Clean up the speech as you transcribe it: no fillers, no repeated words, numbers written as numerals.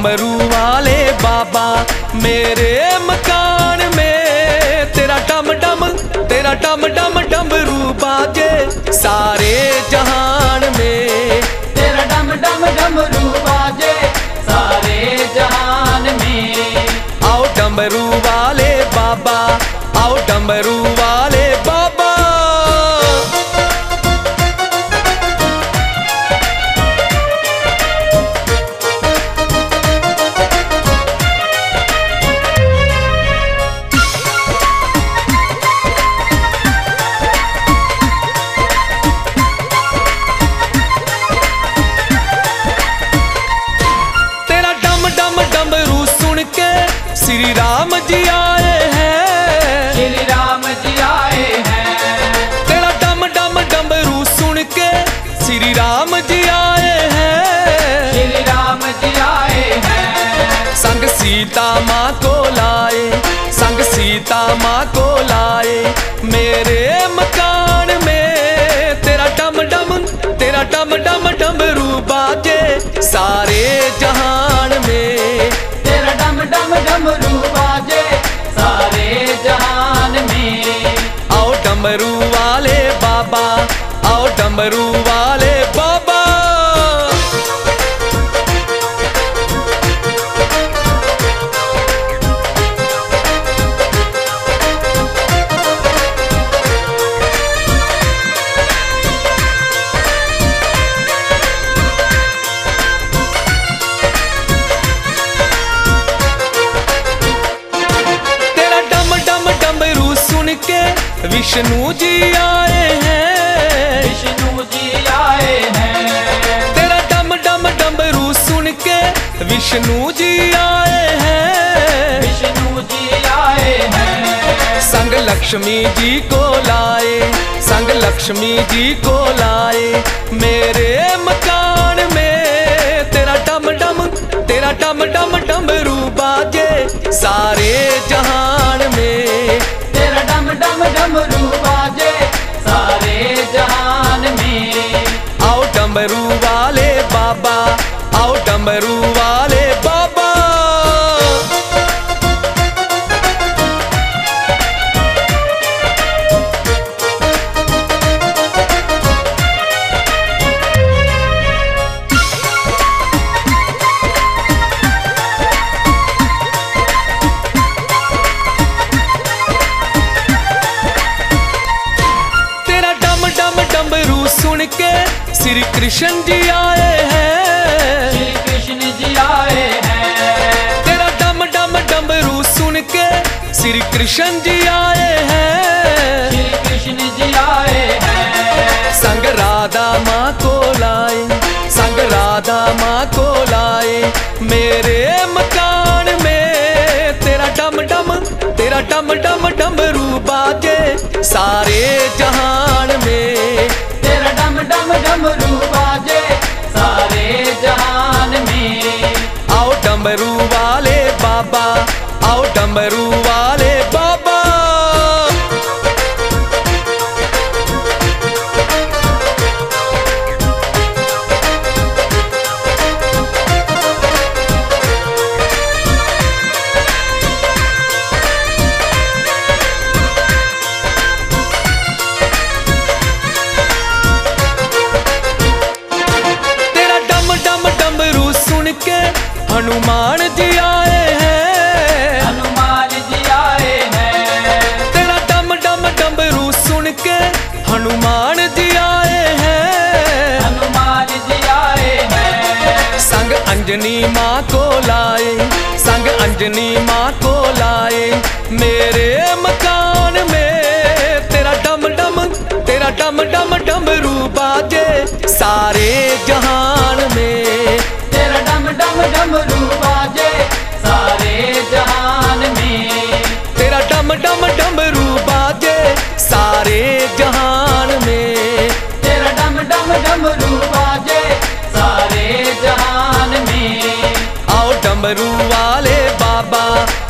डमरू वाले बाबा मेरे मकान में तेरा डम डम डमरू बाजे सारे जहान में। तेरा डम डम डमरू बाजे सारे जहान में। आओ डमरू वाले बाबा, आओ डमरू वाले बाबा। श्री राम जी आए हैं, श्री राम जी आए हैं। तेरा डम डम डमरू सुन के श्री राम जी आए हैं, श्री राम जी आए हैं। संग सीता माँ को लाए, संग सीता माँ को लाए मेरे मकान में। तेरा डम डम डमरू बाजे सारे जहान में। तेरा डम डम डमरू बाजे सारे जहान में। आओ डमरू वाले बाबा, आओ डमरू वाले बाबा। विष्णु जी आए हैं, विष्णु जी आए हैं। तेरा डम डम डमरू सुन के विष्णु जी आए हैं, विष्णु जी आए हैं। संग लक्ष्मी जी को लाए, संग लक्ष्मी जी को लाए मेरे मकान में। तेरा डम डम डमरू बाजे सारे जहान में। तेरा डम डम डमरू बाजे सारे जहान में। आओ डमरू वाले बाबा, आओ डमरू वाले बाबा। श्री कृष्ण जी आए हैं, श्री कृष्ण जी आए हैं। तेरा डम डम डमरू सुन के श्री कृष्ण जी आए हैं, श्री कृष्ण जी आए हैं। संग राधा माँ को लाए, संग राधा माँ को लाए मेरे मकान में। तेरा डम डम डमरू बाजे सारे जहान में। तेरा डम डम डमरू बाजे सारे जहान में। आओ डमरू वाले बाबा, आओ डमरू वाले बाबा। हनुमान जी आए हैं, हनुमान जी आए हैं। तेरा डम डम डमरू सुन के हनुमान जी आए हैं, हनुमान जी आए हैं। संग अंजनी माँ को लाए, संग अंजनी माँ को लाए मेरे मकान में। तेरा डम डम डमरू बाजे सारे जहान में। तेरा डम डम डमरू बाजे सारे जहान में। तेरा डम डमरू बाजे सारे जहान में। तेरा डम डमरू बाजे सारे जहान में। आओ डमरू वाले बाबा,